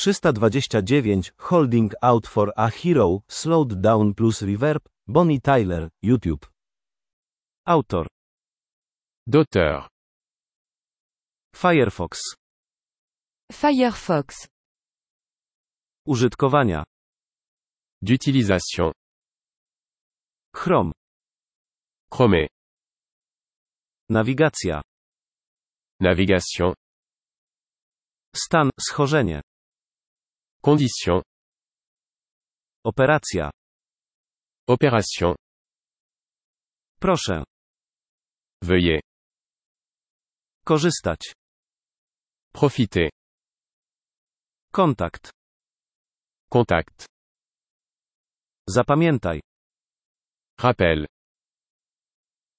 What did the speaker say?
329 Holding Out for a Hero, Slowed Down plus Reverb, Bonnie Tyler, YouTube. Autor. D'auteur. Firefox. Firefox. Użytkowania. D'utilisation. Chrome. Chrome. Nawigacja. Navigation. Stan, schorzenie. Condition. Operacja. Opération. Proszę. Veuillez. Korzystać. Profiter. Kontakt. Contact. Zapamiętaj. Rappel.